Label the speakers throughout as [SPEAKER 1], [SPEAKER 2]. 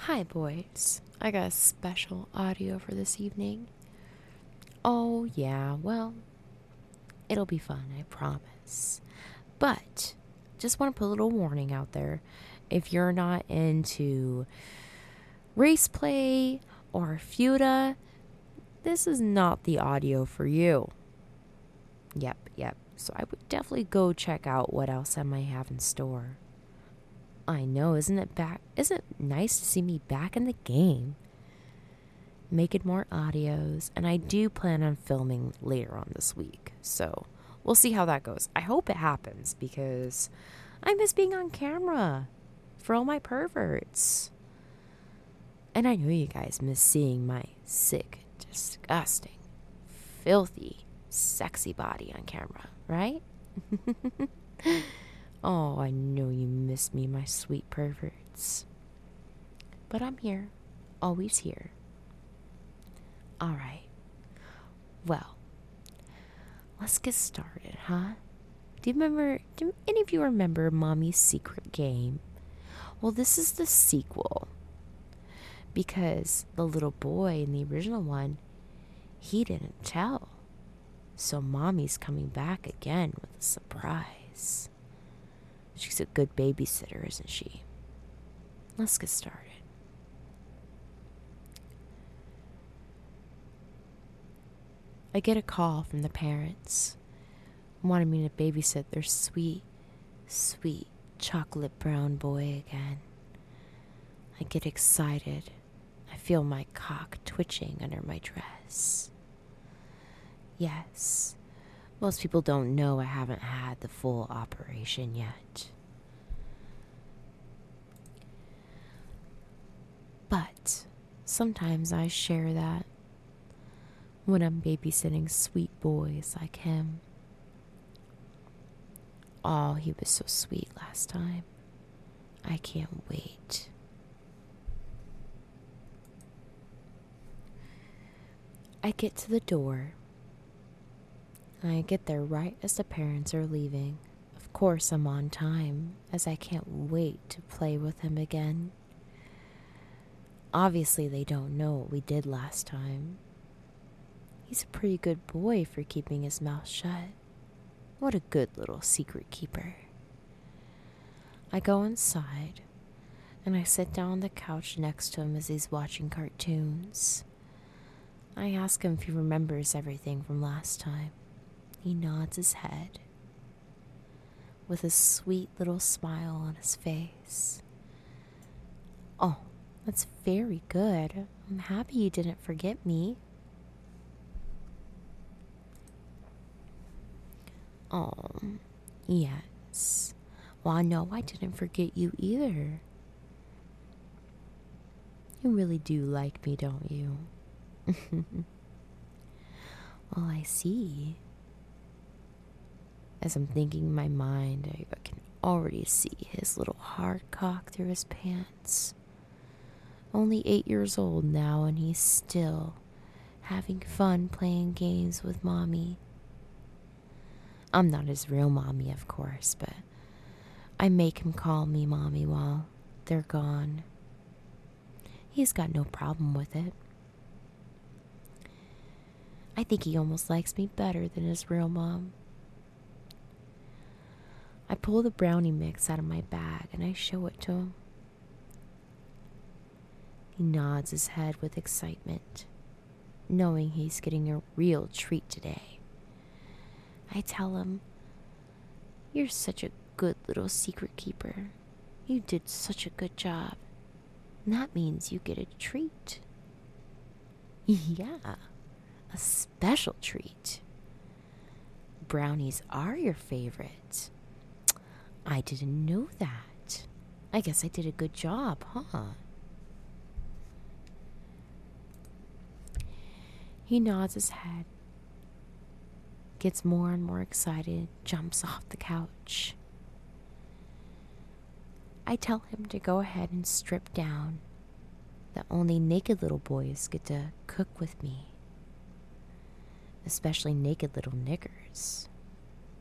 [SPEAKER 1] Hi, boys. I got a special audio for this evening. Oh, yeah, well, it'll be fun, I promise. But, just want to put a little warning out there. If you're not into race play or feuda, this is not the audio for you. Yep. So I would definitely go check out what else I might have in store. I know, isn't it nice to see me back in the game? Making more audios, and I do plan on filming later on this week, so we'll see how that goes. I hope it happens because I miss being on camera for all my perverts. And I know you guys miss seeing my sick, disgusting, filthy, sexy body on camera, right? Oh, I know you miss me, my sweet perverts. But I'm here, always here. Alright, well, let's get started, huh? Do any of you remember Mommy's Secret Game? Well, this is the sequel. Because the little boy in the original one, he didn't tell. So Mommy's coming back again with a surprise. She's a good babysitter, isn't she? Let's get started. I get a call from the parents wanting me to babysit their sweet, sweet chocolate brown boy again. I get excited. I feel my cock twitching under my dress. Yes, most people don't know I haven't had the full operation yet. But sometimes I share that when I'm babysitting sweet boys like him. Oh, he was so sweet last time. I can't wait. I get to the door. I get there right as the parents are leaving. Of course, I'm on time, as I can't wait to play with him again. Obviously, they don't know what we did last time. He's a pretty good boy for keeping his mouth shut. What a good little secret keeper. I go inside, and I sit down on the couch next to him as he's watching cartoons. I ask him if he remembers everything from last time. He nods his head, with a sweet little smile on his face. Oh, that's very good. I'm happy you didn't forget me. Oh, yes. Well, I know I didn't forget you either. You really do like me, don't you? Well, I see. As I'm thinking in my mind, I can already see his little hard cock through his pants. Only 8 years old now, and he's still having fun playing games with Mommy. I'm not his real mommy, of course, but I make him call me Mommy while they're gone. He's got no problem with it. I think he almost likes me better than his real mom. I pull the brownie mix out of my bag and I show it to him. He nods his head with excitement, knowing he's getting a real treat today. I tell him, "You're such a good little secret keeper. You did such a good job. And that means you get a treat." Yeah, a special treat. Brownies are your favorite. I didn't know that. I guess I did a good job, huh? He nods his head, gets more and more excited, jumps off the couch. I tell him to go ahead and strip down, that only naked little boys get to cook with me, especially naked little niggers.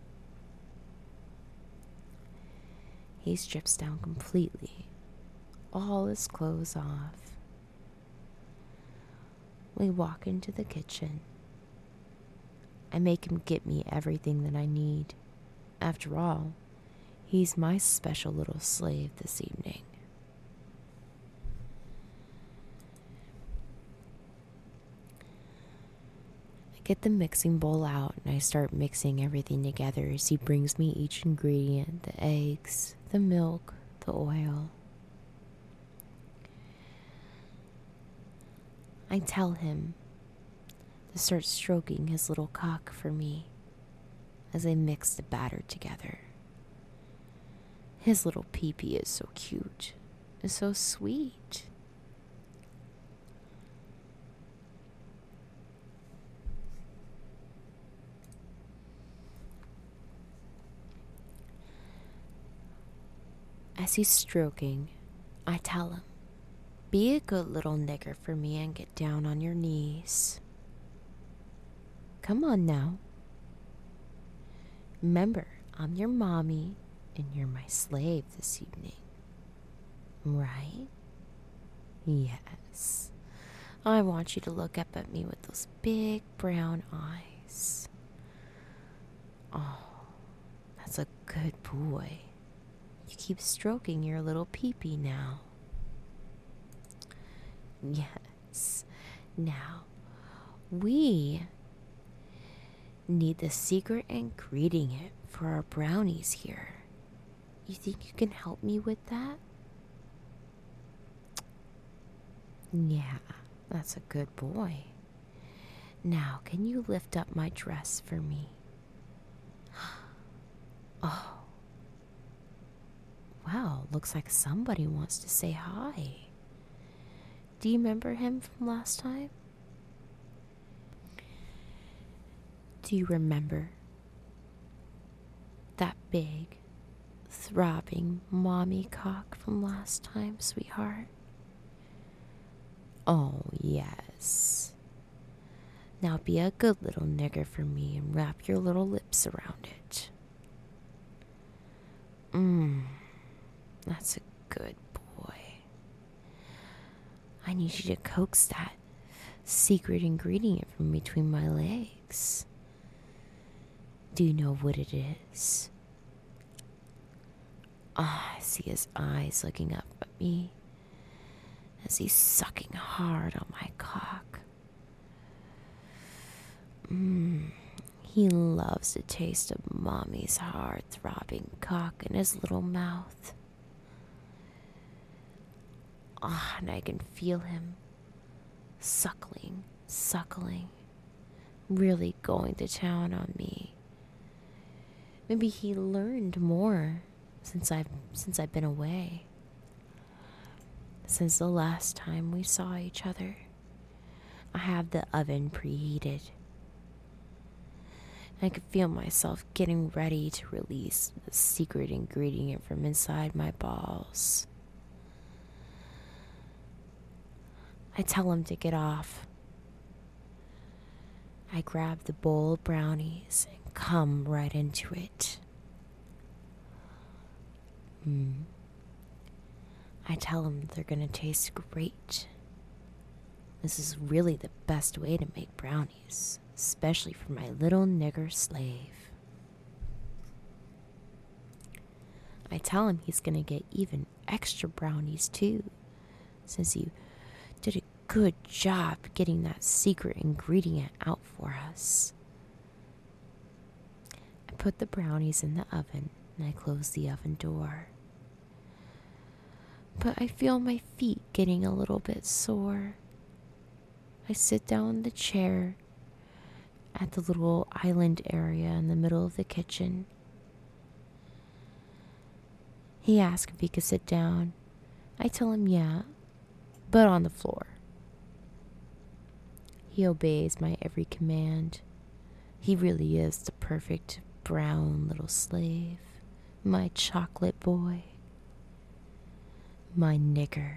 [SPEAKER 1] He strips down completely, all his clothes off. We walk into the kitchen. I make him get me everything that I need. After all, he's my special little slave this evening. I get the mixing bowl out and I start mixing everything together as he brings me each ingredient: the eggs, the milk, the oil. I tell him to start stroking his little cock for me as I mix the batter together. His little pee-pee is so cute. It's so sweet. As he's stroking, I tell him, "Be a good little nigger for me and get down on your knees. Come on now. Remember, I'm your mommy and you're my slave this evening. Right? Yes. I want you to look up at me with those big brown eyes. Oh, that's a good boy. You keep stroking your little pee-pee now. Yes. Now, we need the secret ingredient for our brownies here. You think you can help me with that?" "Yeah, that's a good boy. Now, can you lift up my dress for me?" Oh, wow, looks like somebody wants to say hi. Do you remember him from last time? Do you remember that big, throbbing mommy cock from last time, sweetheart? Oh, yes. Now be a good little nigger for me and wrap your little lips around it. That's a good boy. I need you to coax that secret ingredient from between my legs. Do you know what it is? I see his eyes looking up at me as he's sucking hard on my cock. He loves the taste of mommy's hard throbbing cock in his little mouth. And I can feel him suckling, really going to town on me. Maybe he learned more since I've been away. Since the last time we saw each other. I have the oven preheated. I could feel myself getting ready to release the secret ingredient from inside my balls. I tell him to get off. I grab the bowl of brownies and come right into it. I tell him they're gonna taste great. This is really the best way to make brownies, especially for my little nigger slave. I tell him he's gonna get even extra brownies too, since you did a good job getting that secret ingredient out for us. I put the brownies in the oven and I close the oven door. But I feel my feet getting a little bit sore. I sit down in the chair at the little island area in the middle of the kitchen. He asks if he could sit down. I tell him yeah, but on the floor. He obeys my every command. He really is the perfect brown little slave, my chocolate boy, my nigger.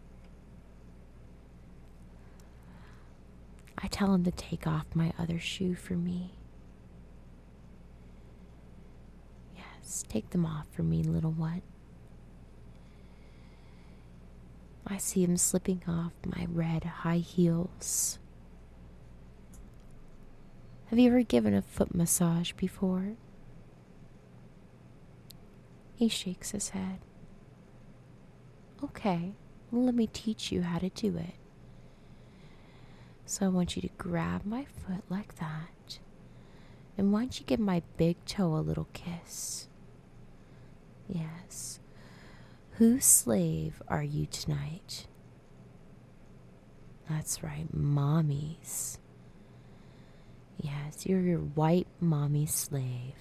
[SPEAKER 1] I tell him to take off my other shoe for me. Yes, take them off for me, little one. I see him slipping off my red high heels. Have you ever given a foot massage before? He shakes his head. Okay, well, let me teach you how to do it. So I want you to grab my foot like that. And why don't you give my big toe a little kiss? Yes. Whose slave are you tonight? That's right, Mommy's. Yes, you're your white mommy slave.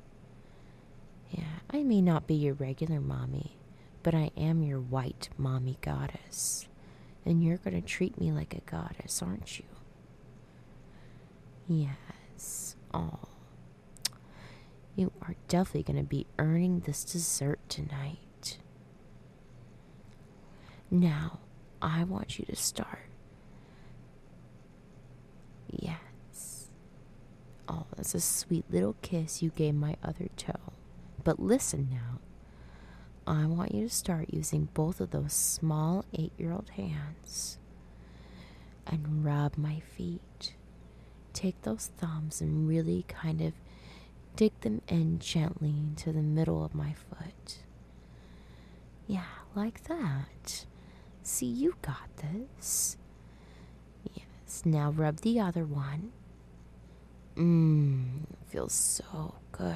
[SPEAKER 1] Yeah, I may not be your regular mommy, but I am your white mommy goddess. And you're going to treat me like a goddess, aren't you? Yes. Oh. You are definitely going to be earning this dessert tonight. Now, I want you to start. Yes. Oh, that's a sweet little kiss you gave my other toe. But listen now. I want you to start using both of those small 8-year-old hands and rub my feet. Take those thumbs and really kind of dig them in gently into the middle of my foot. Yeah, like that. See, you got this. Yes, now rub the other one. Feels so good.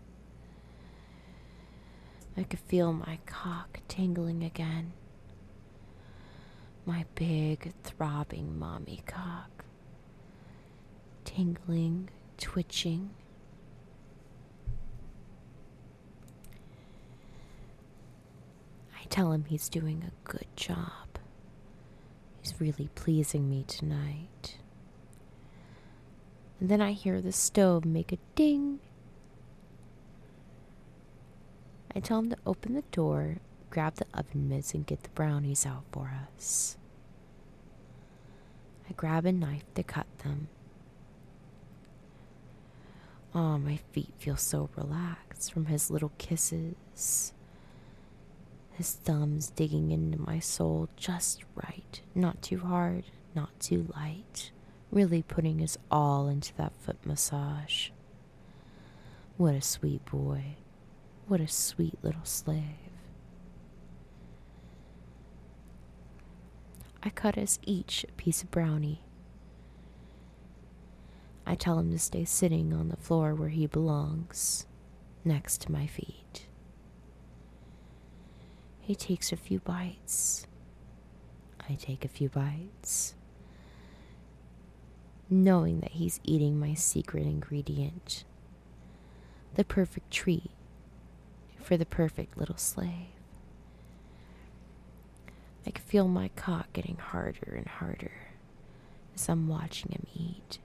[SPEAKER 1] I could feel my cock tingling again. My big, throbbing mommy cock. Tingling, twitching. I tell him he's doing a good job. He's really pleasing me tonight. And then I hear the stove make a ding. I tell him to open the door, grab the oven mitts, and get the brownies out for us. I grab a knife to cut them. Oh, my feet feel so relaxed from his little kisses. His thumbs digging into my soul just right. Not too hard, not too light. Really putting his all into that foot massage. What a sweet boy. What a sweet little slave. I cut us each a piece of brownie. I tell him to stay sitting on the floor where he belongs, next to my feet. He takes a few bites. I take a few bites, knowing that he's eating my secret ingredient, the perfect treat for the perfect little slave. I can feel my cock getting harder and harder as I'm watching him eat.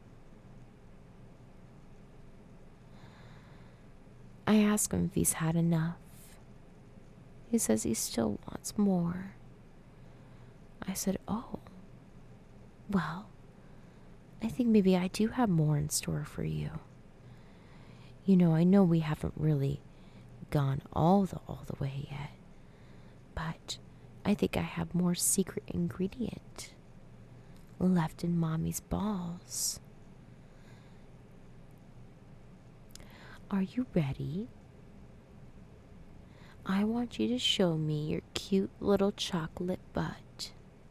[SPEAKER 1] I ask him if he's had enough. He says he still wants more. I said, oh, well, I think maybe I do have more in store for you. You know, I know we haven't really gone all the way yet, but I think I have more secret ingredient left in Mommy's balls. Are you ready? I want you to show me your cute little chocolate butt.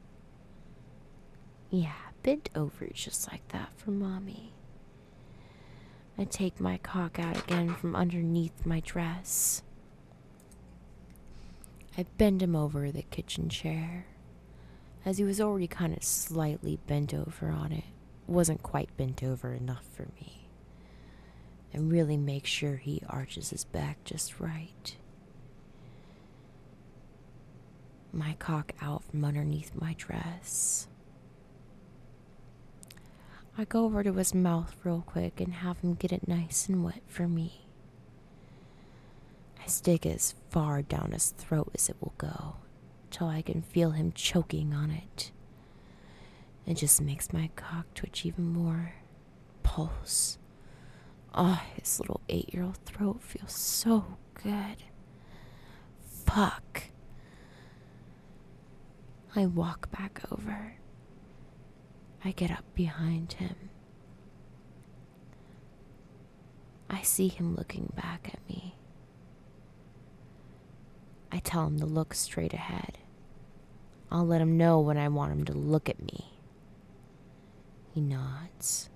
[SPEAKER 1] Yeah, bend over just like that for Mommy. I take my cock out again from underneath my dress. I bend him over the kitchen chair, as he was already kind of slightly bent over on it. Wasn't quite bent over enough for me. And really make sure he arches his back just right. My cock out from underneath my dress. I go over to his mouth real quick and have him get it nice and wet for me. I stick as far down his throat as it will go, till I can feel him choking on it. It just makes my cock twitch even more. Pulse. Oh, his little 8-year-old throat feels so good. Fuck. I walk back over. I get up behind him. I see him looking back at me. I tell him to look straight ahead. I'll let him know when I want him to look at me. He nods.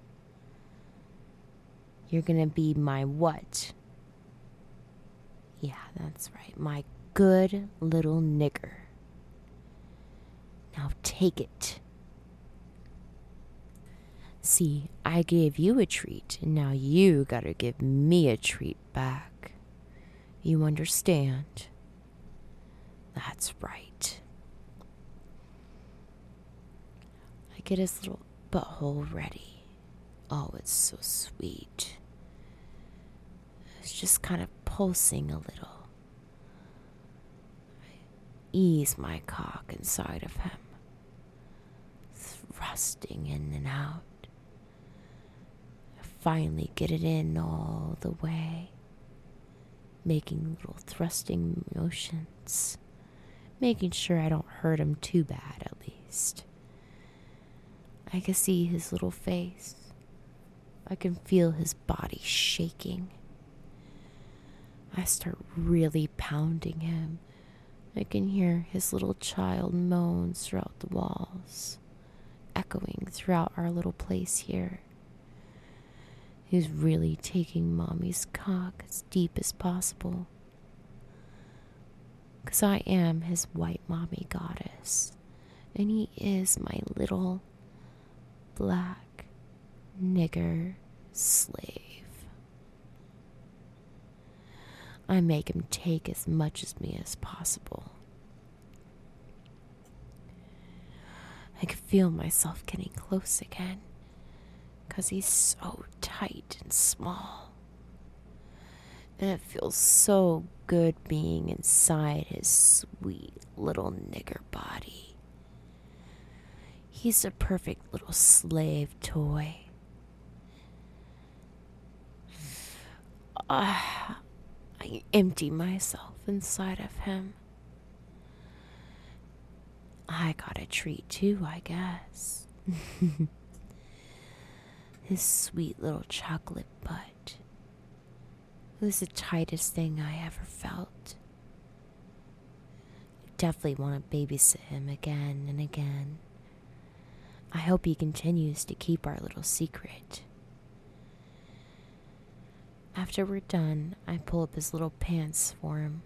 [SPEAKER 1] You're gonna be my what? Yeah, that's right. My good little nigger. Now take it. See, I gave you a treat, and now you gotta give me a treat back. You understand? That's right. I get his little butthole ready. Oh, it's so sweet. It's just kind of pulsing a little. I ease my cock inside of him, thrusting in and out. I finally get it in all the way, making little thrusting motions, making sure I don't hurt him too bad at least. I can see his little face. I can feel his body shaking. I start really pounding him. I can hear his little child moans throughout the walls, echoing throughout our little place here. He's really taking Mommy's cock as deep as possible. 'Cause I am his white mommy goddess, and he is my little black nigger slave. I make him take as much as me as possible. I can feel myself getting close again, 'cause he's so tight and small. And it feels so good being inside his sweet little nigger body. He's a perfect little slave toy. I empty myself inside of him. I got a treat too, I guess. His sweet little chocolate butt. It was the tightest thing I ever felt. I definitely want to babysit him again and again. I hope he continues to keep our little secret. After we're done, I pull up his little pants for him.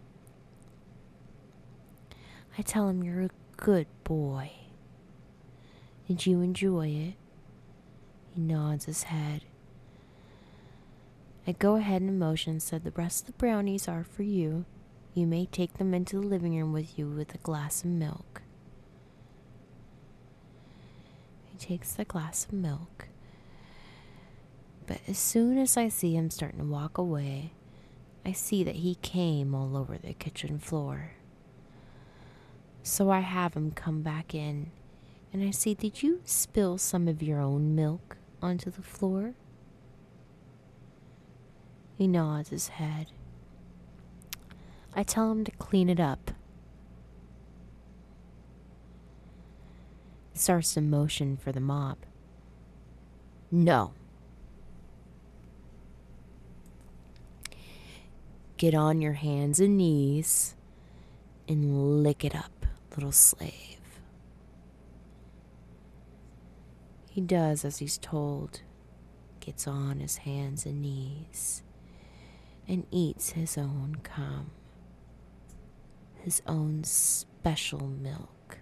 [SPEAKER 1] I tell him you're a good boy. Did you enjoy it? He nods his head. I go ahead and motion so the rest of the brownies are for you. You may take them into the living room with you with a glass of milk. He takes the glass of milk. But as soon as I see him starting to walk away, I see that he came all over the kitchen floor. So I have him come back in, and I say, did you spill some of your own milk onto the floor? He nods his head. I tell him to clean it up. He starts to motion for the mop. No. Get on your hands and knees and lick it up, little slave. He does as he's told, gets on his hands and knees, and eats his own cum, his own special milk.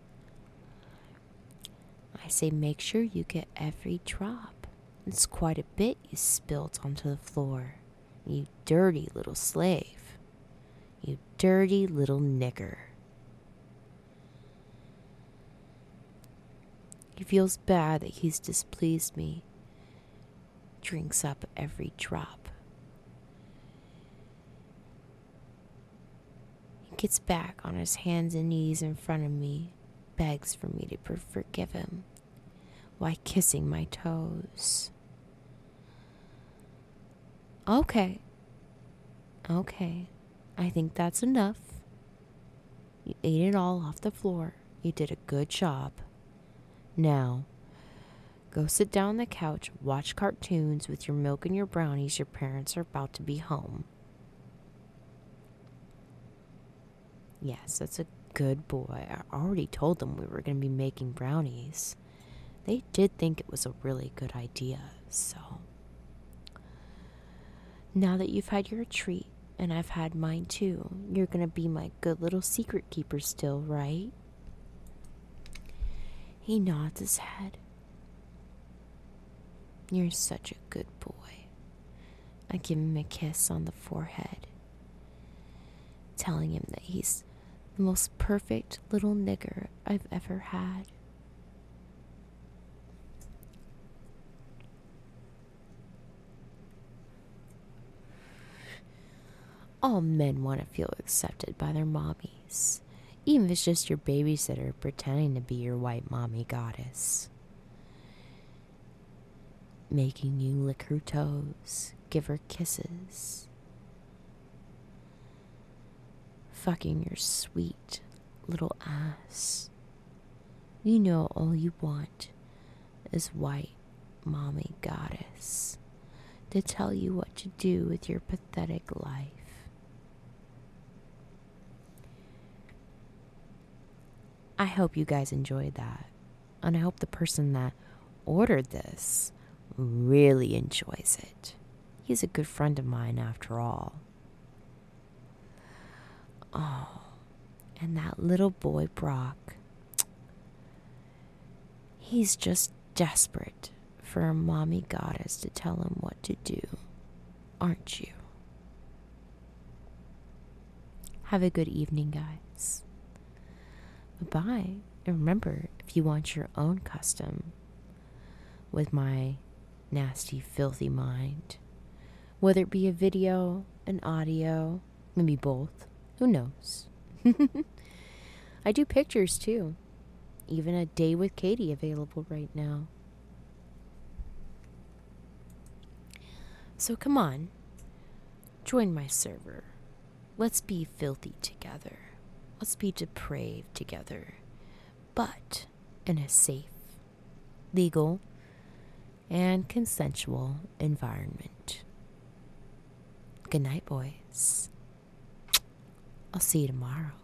[SPEAKER 1] I say, make sure you get every drop. It's quite a bit you spilled onto the floor. You dirty little slave. You dirty little nigger. He feels bad that he's displeased me. Drinks up every drop. He gets back on his hands and knees in front of me, begs for me to forgive him, while kissing my toes. Okay, I think that's enough. You ate it all off the floor. You did a good job. Now, go sit down on the couch, watch cartoons with your milk and your brownies. Your parents are about to be home. Yes, that's a good boy. I already told them we were going to be making brownies. They did think it was a really good idea, so. Now that you've had your treat, and I've had mine too, you're going to be my good little secret keeper still, right? He nods his head. You're such a good boy. I give him a kiss on the forehead, telling him that he's the most perfect little nigger I've ever had. All men want to feel accepted by their mommies, even if it's just your babysitter pretending to be your white mommy goddess. Making you lick her toes, give her kisses, fucking your sweet little ass. You know all you want is white mommy goddess to tell you what to do with your pathetic life. I hope you guys enjoyed that. And I hope the person that ordered this really enjoys it. He's a good friend of mine after all. Oh, and that little boy Brock. He's just desperate for a mommy goddess to tell him what to do, aren't you? Have a good evening, guys. Bye. And remember, if you want your own custom with my nasty, filthy mind, whether it be a video, an audio, maybe both, who knows? I do pictures too. Even a day with Katie available right now. So come on, join my server. Let's be filthy together. Let's be depraved together, but in a safe, legal, and consensual environment. Good night, boys. I'll see you tomorrow.